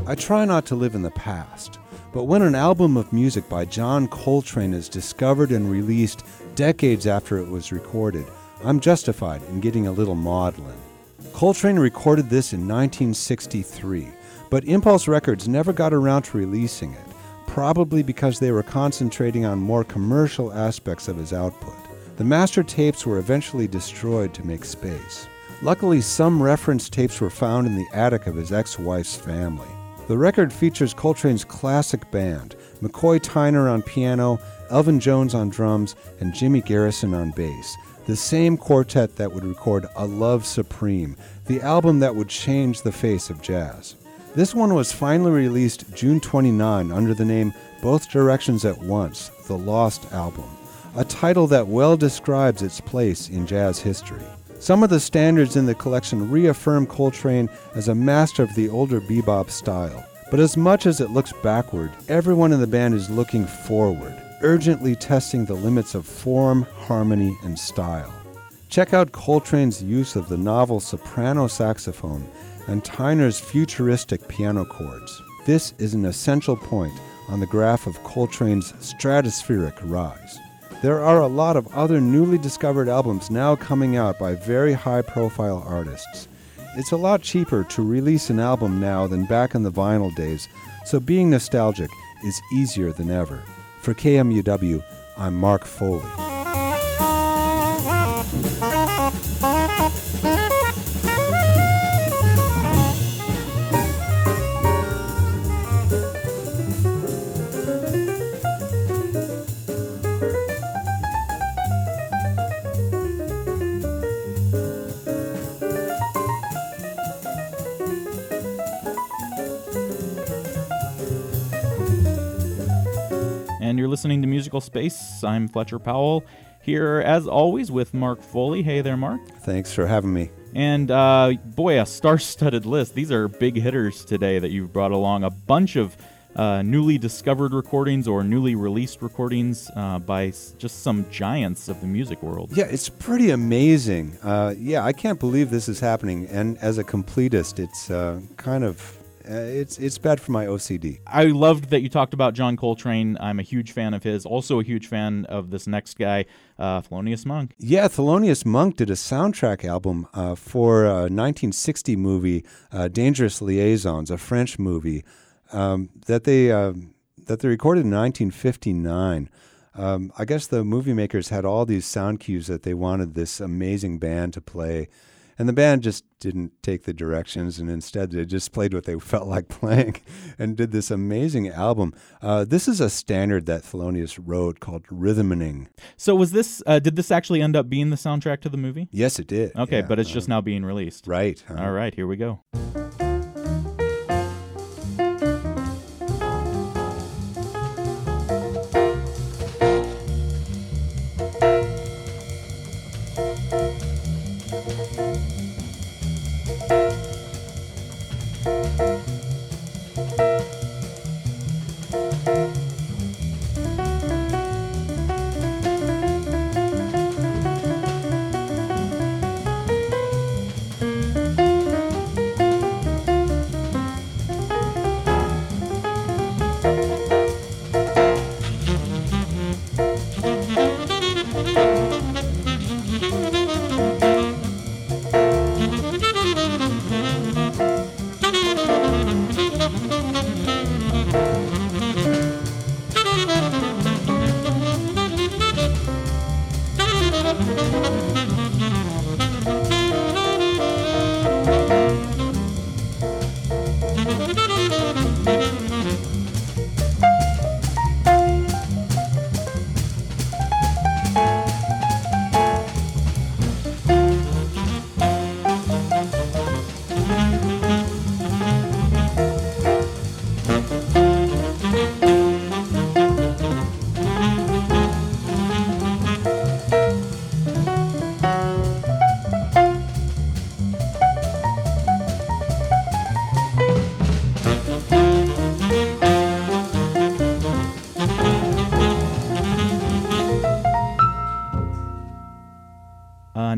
I try not to live in the past, but when an album of music by John Coltrane is discovered and released decades after it was recorded, I'm justified in getting a little maudlin. Coltrane recorded this in 1963, but Impulse Records never got around to releasing it, probably because they were concentrating on more commercial aspects of his output. The master tapes were eventually destroyed to make space. Luckily, some reference tapes were found in the attic of his ex-wife's family. The record features Coltrane's classic band, McCoy Tyner on piano, Elvin Jones on drums, and Jimmy Garrison on bass, the same quartet that would record A Love Supreme, the album that would change the face of jazz. This one was finally released June 29 under the name Both Directions at Once, The Lost Album, a title that well describes its place in jazz history. Some of the standards in the collection reaffirm Coltrane as a master of the older bebop style. But as much as it looks backward, everyone in the band is looking forward, urgently testing the limits of form, harmony, and style. Check out Coltrane's use of the novel soprano saxophone and Tyner's futuristic piano chords. This is an essential point on the graph of Coltrane's stratospheric rise. There are a lot of other newly discovered albums now coming out by very high-profile artists. It's a lot cheaper to release an album now than back in the vinyl days, so being nostalgic is easier than ever. For KMUW, I'm Mark Foley. And you're listening to Musical Space. I'm Fletcher Powell, here as always with Mark Foley. Hey there, Mark. Thanks for having me. And boy, a star-studded list. These are big hitters today that you've brought along. A bunch of newly discovered recordings or newly released recordings by just some giants of the music world. Yeah, it's pretty amazing. I can't believe this is happening. And as a completist, it's it's bad for my OCD. I loved that you talked about John Coltrane. I'm a huge fan of his. Also a huge fan of this next guy, Thelonious Monk. Yeah, Thelonious Monk did a soundtrack album for a 1960 movie, Dangerous Liaisons, a French movie that they recorded in 1959. I guess the movie makers had all these sound cues that they wanted this amazing band to play. And the band just didn't take the directions, and instead they just played what they felt like playing and did this amazing album. This is a standard that Thelonious wrote called Rhythmening. So was this? Did this actually end up being the soundtrack to the movie? Yes, it did. Okay, yeah, but it's just now being released. Right. All right, here we go.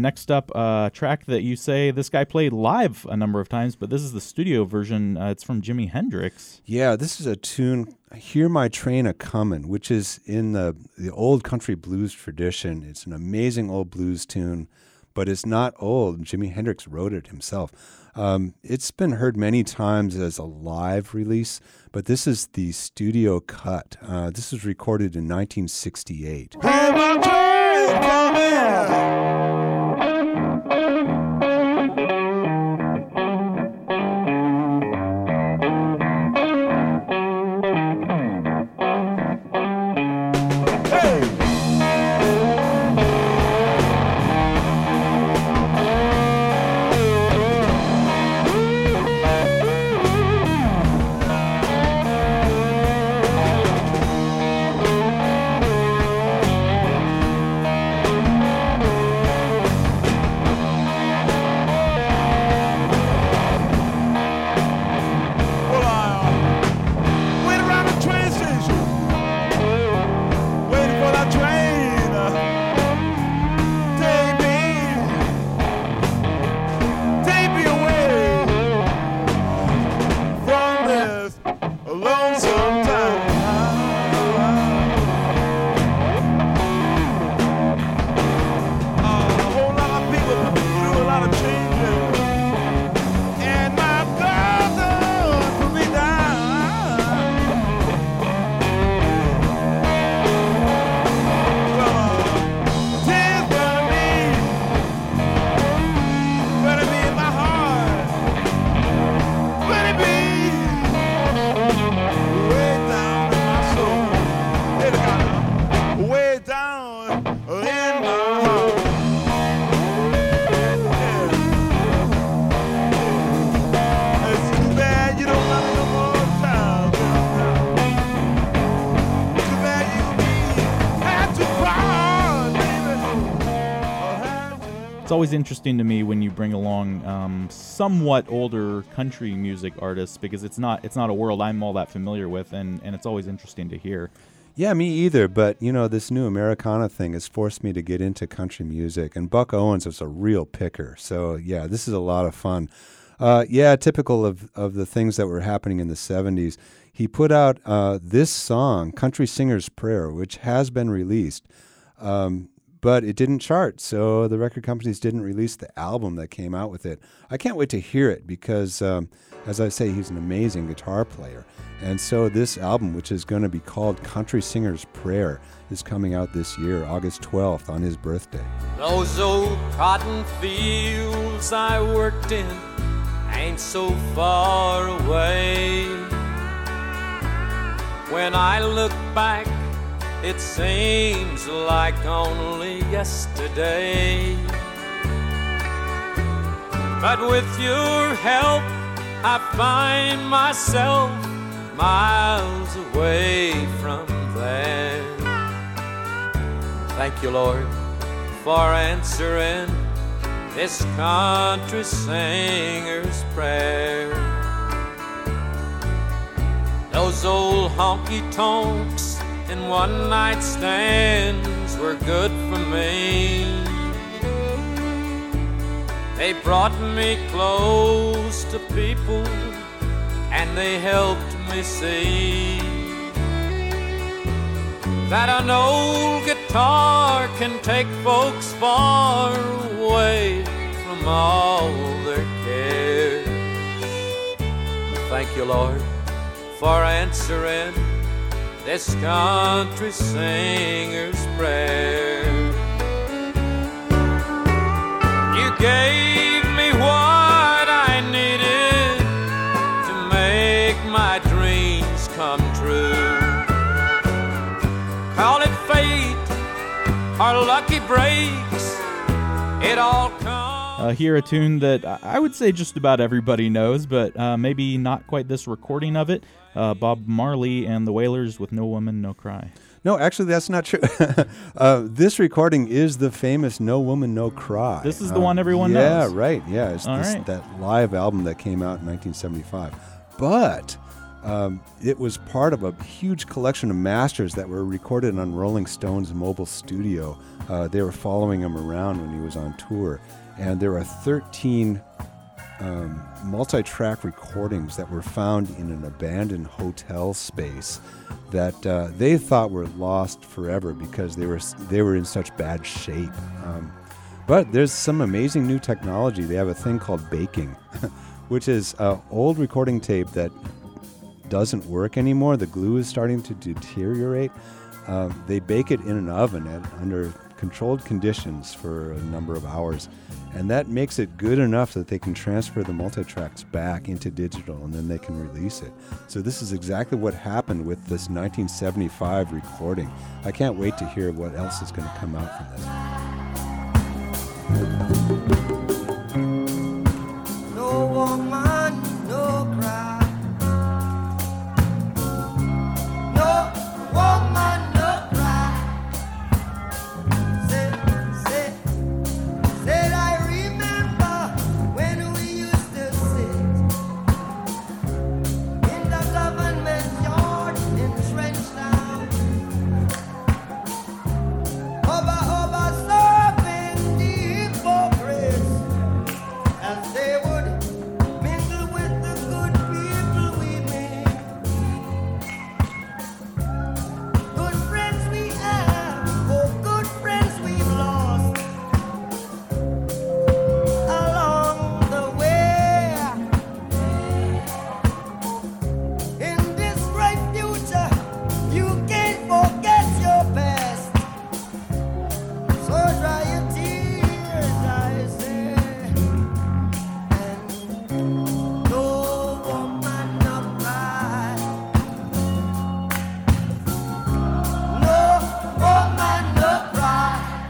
next up, a track that you say this guy played live a number of times, but this is the studio version. It's from Jimi Hendrix. Yeah, this is a tune, Hear My Train A-Comin', which is in the old country blues tradition. It's an amazing old blues tune, but it's not old. Jimi Hendrix wrote it himself. It's been heard many times as a live release, but this is the studio cut. This was recorded in 1968. Hear my train coming. It's always interesting to me when you bring along somewhat older country music artists, because it's not a world I'm all that familiar with, and it's always interesting to hear. Yeah, me either, but this new Americana thing has forced me to get into country music, and Buck Owens was a real picker. So yeah, this is a lot of fun. Typical of the things that were happening in the 70s. He put out this song, Country Singer's Prayer, which has been released. But it didn't chart, so the record companies didn't release the album that came out with it. I can't wait to hear it because, as I say, he's an amazing guitar player. And so this album, which is going to be called Country Singer's Prayer, is coming out this year, August 12th, on his birthday. Those old cotton fields I worked in ain't so far away. When I look back, it seems like only yesterday. But with your help, I find myself miles away from there. Thank you, Lord, for answering this country singer's prayer. Those old honky-tonks and one-night stands were good for me. They brought me close to people, and they helped me see that an old guitar can take folks far away from all their cares. Thank you, Lord, for answering this country singer's prayer. You gave me what I needed to make my dreams come true. Call it fate or lucky breaks, it all comes. Hear a tune that I would say just about everybody knows, but maybe not quite this recording of it. Bob Marley and the Wailers with No Woman, No Cry. No, actually, that's not true. This recording is the famous No Woman, No Cry. This is the one everyone knows. Yeah, right. Yeah, it's that live album that came out in 1975. But It was part of a huge collection of masters that were recorded on Rolling Stone's mobile studio. They were following him around when he was on tour. And there are 13 multi-track recordings that were found in an abandoned hotel space that they thought were lost forever because they were in such bad shape. But there's some amazing new technology. They have a thing called baking, which is an old recording tape that doesn't work anymore. The glue is starting to deteriorate. They bake it in an oven under controlled conditions for a number of hours, and that makes it good enough that they can transfer the multi-tracks back into digital, and then they can release it. So this is exactly what happened with this 1975 recording. I can't wait to hear what else is going to come out from this. No woman, no cry. No woman, no cry. Said I remember when we used to sit in the government yard in Trenchtown. Over serving the hypocrites as they would mingle with the good people we made. Good friends we have, oh good friends we've lost along the way. In this bright future, you can't forget your past. So dry your tears, I say, and no woman no cry. No woman no cry.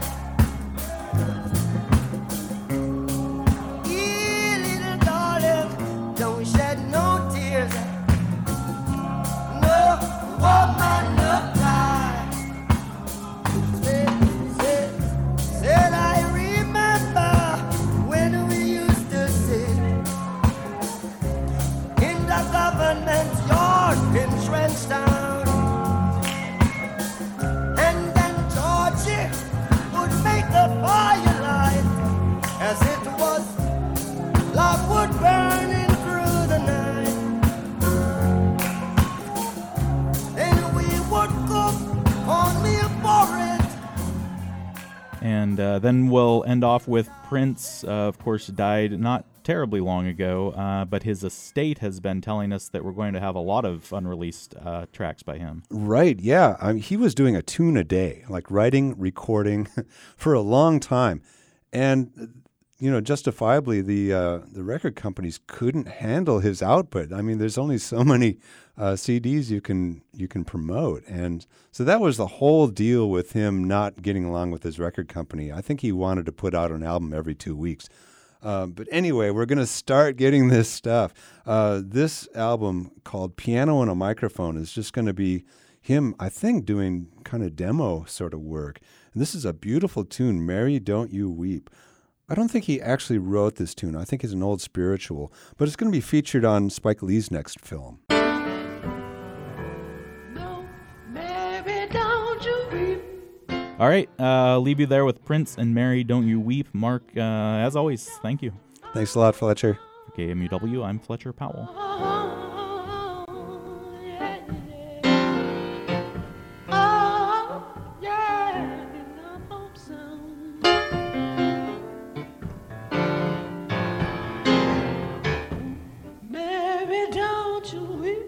Little darling, don't shed no tears. No woman no cry. Said I remember when we used to sit in the government yard in Trenchtown, and then Georgie would make the firelight as it was love wood burning through the night. Then we would cook only a porridge. And then we'll end off with Prince, of course, died not terribly long ago, but his estate has been telling us that we're going to have a lot of unreleased tracks by him. Right, yeah. I mean, he was doing a tune a day, like writing, recording for a long time. And, you know, justifiably, the record companies couldn't handle his output. I mean, there's only so many CDs you can promote. And so that was the whole deal with him not getting along with his record company. I think he wanted to put out an album every 2 weeks. But anyway, we're going to start getting this stuff. This album called Piano and a Microphone is just going to be him, I think, doing kind of demo sort of work. And this is a beautiful tune, Mary, Don't You Weep. I don't think he actually wrote this tune. I think it's an old spiritual. But it's going to be featured on Spike Lee's next film. No, Mary, don't you weep. All right, leave you there with Prince and Mary, Don't You Weep. Mark, as always, thank you. Thanks a lot, Fletcher. For KMUW, I'm Fletcher Powell. Mary, don't you weep.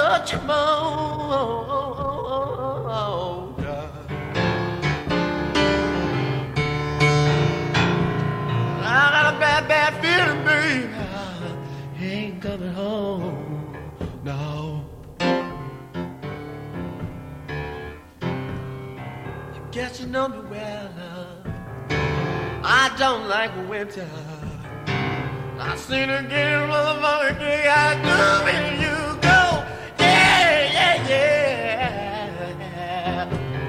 touch you more. I got a bad, bad feeling, baby. He ain't coming home, no. I guess you know me well. I don't like winter. I seen her get a motherfucker kick. I do when you go. Yeah, yeah, yeah.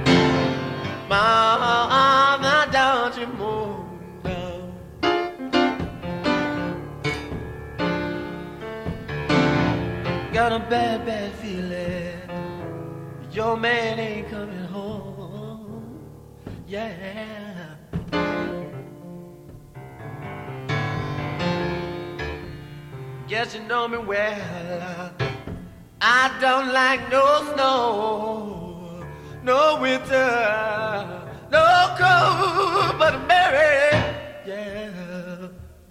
Mama, don't you move, no. Got a bad, bad feeling. Your man ain't coming home. Yeah. Guess you know me well. I don't like no snow, no winter, no cold, but Mary, yeah.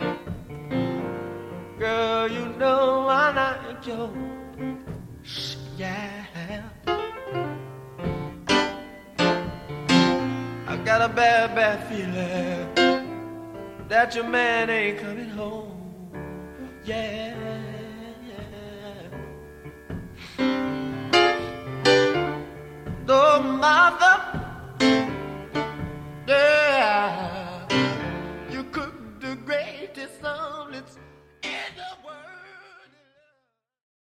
Girl, you know I like you, yeah. I got a bad, bad feeling that your man ain't coming home. Yeah, yeah. Oh, mother, yeah, you cooked the greatest omelets